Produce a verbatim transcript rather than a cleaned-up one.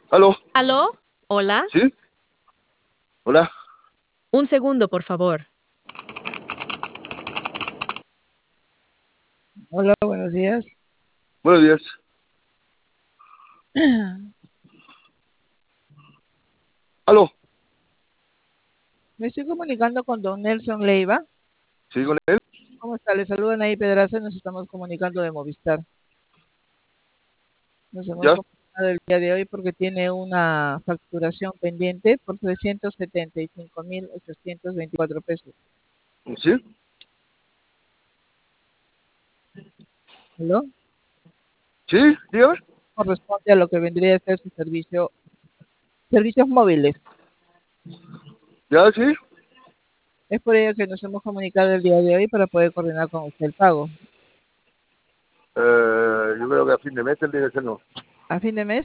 ¿Aló? ¿Aló? Hola. ¿Sí? ¿Hola? Un segundo, por favor. Hola, buenos días. Buenos días. ¿Aló? Me estoy comunicando con don Nelson Leiva. ¿Sí con él? ¿Cómo está? Le saludan ahí Pedraza, nos estamos comunicando de Movistar. Nos hemos ¿Ya? comunicado el día de hoy porque tiene una facturación pendiente por trescientos setenta y cinco mil ochocientos veinticuatro pesos. ¿Sí? ¿Aló? ¿Sí? Dígame. Corresponde a lo que vendría a ser su servicio, servicios móviles. ¿Ya? ¿Sí? Es por ello que nos hemos comunicado el día de hoy para poder coordinar con usted el pago. Eh, yo creo que a fin de mes tendría que ser, no. A fin de mes